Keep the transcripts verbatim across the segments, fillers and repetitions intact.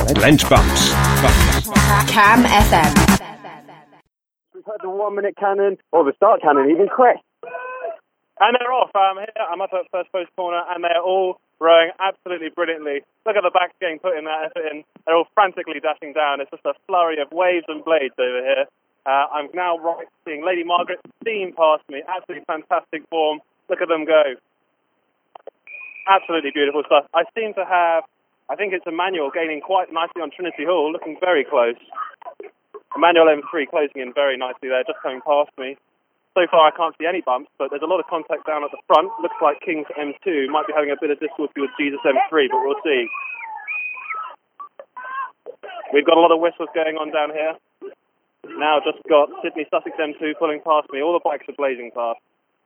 Lent Bumps. Cam F M. We've heard the one minute cannon, or the start cannon, even Chris. And they're off. I'm here. I'm up at first post corner, and they're all rowing absolutely brilliantly. Look at the backs getting put in that effort in. They're all frantically dashing down. It's just a flurry of waves and blades over here. Uh, I'm now right seeing Lady Margaret steam past me. Absolutely fantastic form. Look at them go. Absolutely beautiful stuff. I seem to have, I think it's Emmanuel gaining quite nicely on Trinity Hall, looking very close. Emmanuel M three closing in very nicely there, just coming past me. So far, I can't see any bumps, but there's a lot of contact down at the front. Looks like Kings M two might be having a bit of difficulty with Jesus M three, but we'll see. We've got a lot of whistles going on down here. Now just got Sydney Sussex M two pulling past me. All the bikes are blazing past.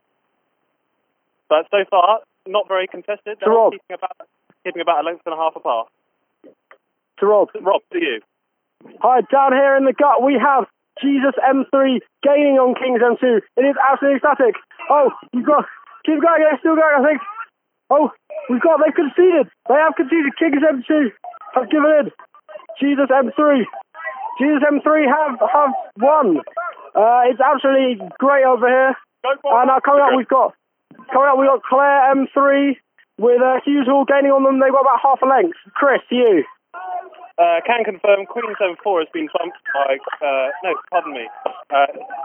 But so far, not very contested. They're all keeping about, keeping about a length and a half apart. To Rob. Rob, to you. Hi, down here in the gut, we have Jesus M three gaining on Kings M two. It is absolutely static. Oh, you've got, keep going, they're still going, I think. Oh, we've got, they've conceded. They have conceded. Kings M two have given in. Jesus M three. Jesus M three have, have won. Uh, it's absolutely great over here. And uh, coming up, we've got, coming up, we've got Claire M three with uh, Hughes Hall gaining on them. They've got about half a length. Chris, you. Uh, can confirm Queen's M four has been bumped by, uh, no, pardon me. Uh,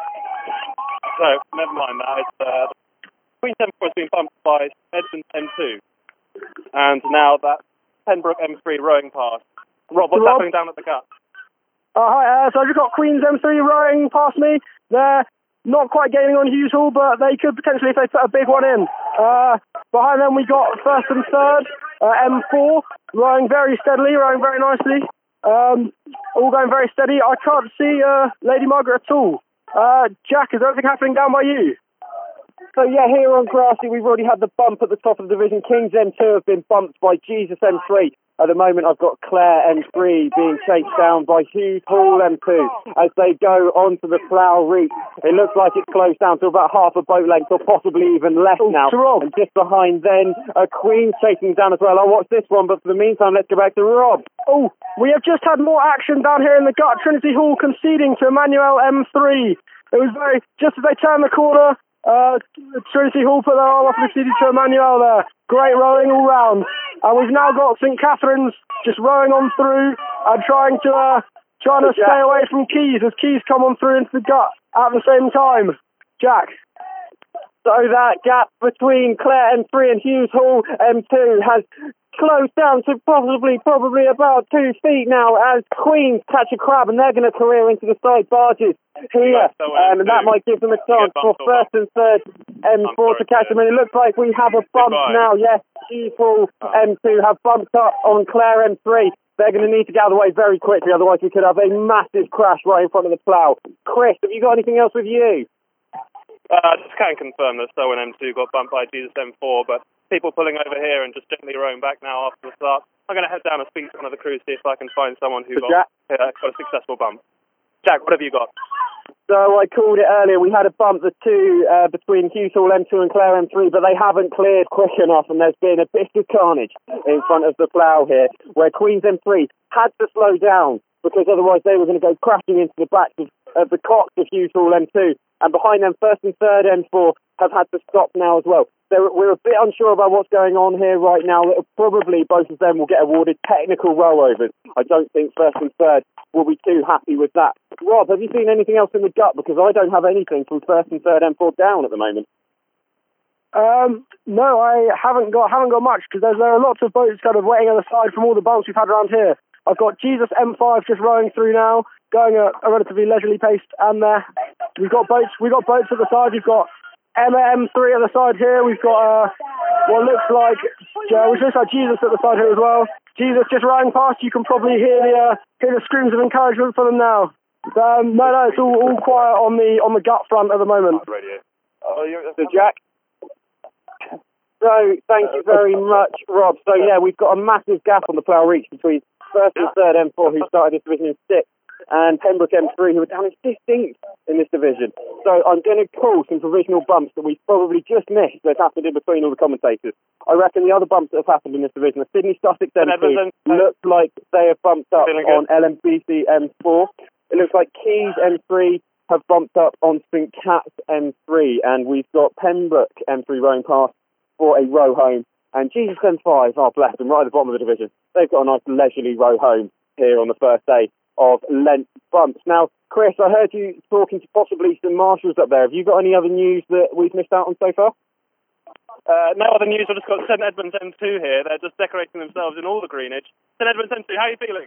no, never mind that. It's, uh, Queen's M four has been bumped by Edmonds M two. And now that's Pembroke M three rowing past. Rob, what's Rob? happening down at the gut? Uh, hi, uh, so I've just got Queen's M three rowing past me. They're not quite gaining on Hughes Hall, but they could potentially if they put a big one in. Uh, behind them we got first and third, uh, M four, rowing very steadily, rowing very nicely. Um, all going very steady. I can't see uh, Lady Margaret at all. Uh, Jack, is there anything happening down by you? So yeah, here on Grassy we've already had the bump at the top of the division. Kings M two have been bumped by Jesus M three. At the moment I've got Claire M three being chased down by Hughes Hall M two as they go onto the plough reach. It looks like it's closed down to about half a boat length or possibly even less oh, now. And just behind then, a Queen chasing down as well. I'll watch this one, but for the meantime let's go back to Rob. Oh, we have just had more action down here in the gut. Trinity Hall conceding to Emmanuel M three. It was very, just as they turned the corner, Uh, Trinity Hall put their arm off and conceded to Emmanuel there. Great rowing all round. And we've now got Saint Catherine's just rowing on through and trying to uh, trying to stay away from Keys as Keys come on through into the gut at the same time. Jack. So that gap between Claire M three and Hughes Hall M two has closed down to possibly, probably about two feet now as Queens catch a crab and they're going to career into the side barges here. Um, and that might give them a chance for first and third M four to catch them. And it looks like we have a bump now. Yes, Hughes Hall M two have bumped up on Claire M three. They're going to need to get out of the way very quickly, otherwise we could have a massive crash right in front of the plough. Chris, have you got anything else with you? I uh, just can't confirm that Stowen M two got bumped by Jesus M four, but people pulling over here and just gently rowing back now after the start. I'm going to head down and speak to one of the crews, see if I can find someone who got, uh, got a successful bump. Jack, what have you got? So I called it earlier. We had a bump, the two uh, between Hughes Hall M two and Claire M three, but they haven't cleared quick enough, and there's been a bit of carnage in front of the plough here, where Queens M three had to slow down because otherwise they were going to go crashing into the back of, of the cocks of Hughes Hall M two. And behind them, first and third M four have had to stop now as well. So we're a bit unsure about what's going on here right now. Probably both of them will get awarded technical rollovers. I don't think first and third will be too happy with that. Rob, have you seen anything else in the gut? Because I don't have anything from first and third M four down at the moment. Um, no, I haven't got haven't got much because there are lots of boats kind of waiting on the side from all the bumps we've had around here. I've got Jesus M five just rowing through now, going at a relatively leisurely pace, and uh, we've got boats. We've got boats at the side. We've got Emma M three at the side here. We've got uh, what looks like uh, which looks like Jesus at the side here as well. Jesus just rowing past. You can probably hear the uh, hear the screams of encouragement for them now. Um, no, no, it's all, all quiet on the on the gut front at the moment. Radio. Oh, you're, so Jack. So thank you very much, Rob. So yeah, we've got a massive gap on the plough reach between first and third M four who started this division in sixth and Pembroke M three, who are down in fifteenth in this division. So I'm going to call some provisional bumps that we've probably just missed that's happened in between all the commentators. I reckon the other bumps that have happened in this division are Sydney Sussex M two. Looks like they have bumped up on L M B C M four. It looks like Keys M three have bumped up on Saint Cat's M three, and we've got Pembroke M three rowing past for a row home. And Jesus M five, oh bless them, right at the bottom of the division. They've got a nice leisurely row home here on the first day of Lent bumps. Now, Chris, I heard you talking to possibly some marshals up there. Have you got any other news that we've missed out on so far? Uh, no other news. I've just got St Edmunds M two here. They're just decorating themselves in all the greenage. St Edmunds M two, how are you feeling?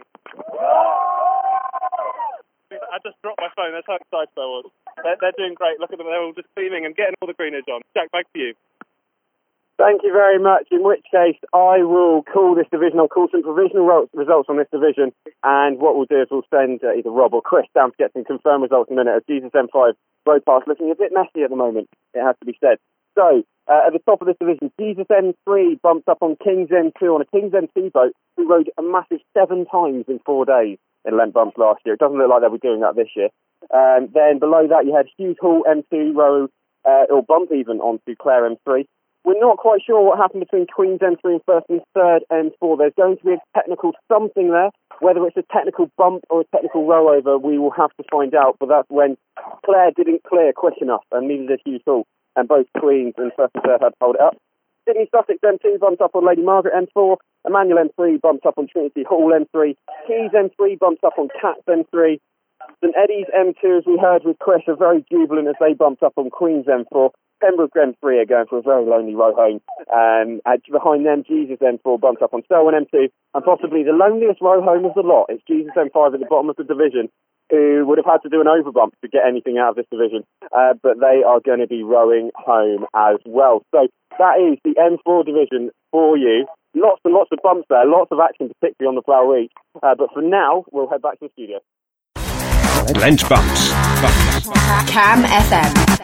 I just dropped my phone. That's how excited I was. They're, they're doing great. Look at them. They're all just beaming and getting all the greenage on. Jack, back to you. Thank you very much, in which case I will call this division, I'll call some provisional ro- results on this division, and what we'll do is we'll send uh, either Rob or Chris down to get some confirmed results in a minute, as Jesus M five road pass looking a bit messy at the moment, it has to be said. So, uh, at the top of this division, Jesus M three bumped up on Kings M two on a Kings M two boat, who rode a massive seven times in four days in Lent bumps last year. It doesn't look like they'll be doing that this year. Um, then below that you had Hughes Hall M two row, uh, or bump even onto Clare M three. We're not quite sure what happened between Queen's M three and first and third M four. There's going to be a technical something there. Whether it's a technical bump or a technical row over, we will have to find out. But that's when Clare didn't clear quick enough, and neither did Hughes Hall. And both Queens and first and third had to hold it up. Sydney Sussex M two bumped up on Lady Margaret M four. Emmanuel M three bumped up on Trinity Hall M three. Keys M three bumped up on Cats M three. St Eddie's M two, as we heard with Chris, are very jubilant as they bumped up on Queen's M four. Pembroke M three are going for a very lonely row home. Um, and behind them, Jesus M four bumped up on Selwyn M two, and possibly the loneliest row home of the lot. It's Jesus M five at the bottom of the division, who would have had to do an overbump to get anything out of this division. Uh, but they are going to be rowing home as well. So that is the M four division for you. Lots and lots of bumps there, lots of action, particularly on the Plough Reach. Uh, but for now, we'll head back to the studio. Lent bumps. bumps. Cam F M.